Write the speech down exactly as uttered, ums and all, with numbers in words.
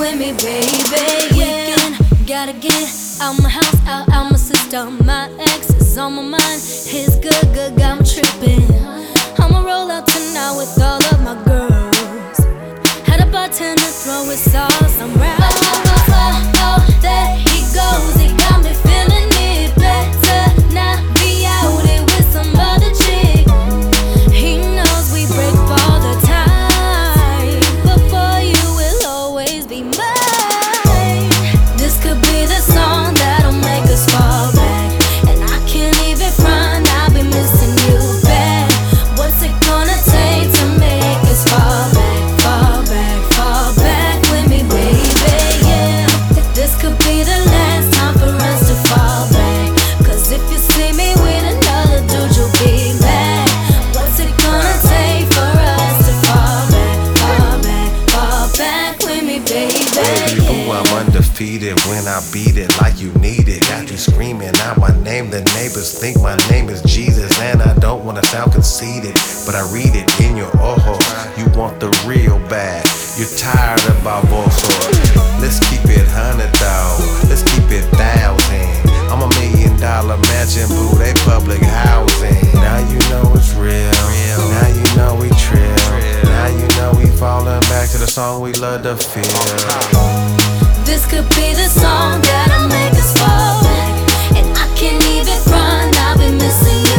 with me, baby. Yeah. Weekend, gotta get out my house, out, out my system. My ex is on my mind. His good, good got me tripping. I'ma roll out tonight with all of my girls. Had a bartender throw his sauce around. Oh, oh, oh, oh, there he goes. He got me feeling it better now. Be out here with some other chick. He knows we break all the time, but for you will always be mine. This could be the song that'll make us fall back, and I can't even front, I'll be missing you bad. What's it gonna take to make us fall back, fall back, fall back with me, baby, yeah. This could be the last time for us to fall back, cause if you see me with another dude, you'll be mad. What's it gonna take for us to fall back, fall back, fall back with me, baby, Baby boo, I'm undefeated when I beat it like you need it. Got you screaming out my name, the neighbors think my name is Jesus. And I don't wanna sound conceited, but I read it in your ojos. You want the real bad, you're tired of Barbosos. Let's keep it hundred though, let's keep it thousand. I'm a million dollar mansion, boo, they public housing. Now you know it's real, now you know we trill. Now you know we falling back to the song we love to feel. This could be the song that'll make us fall back, and I can't even run, I've been missing you.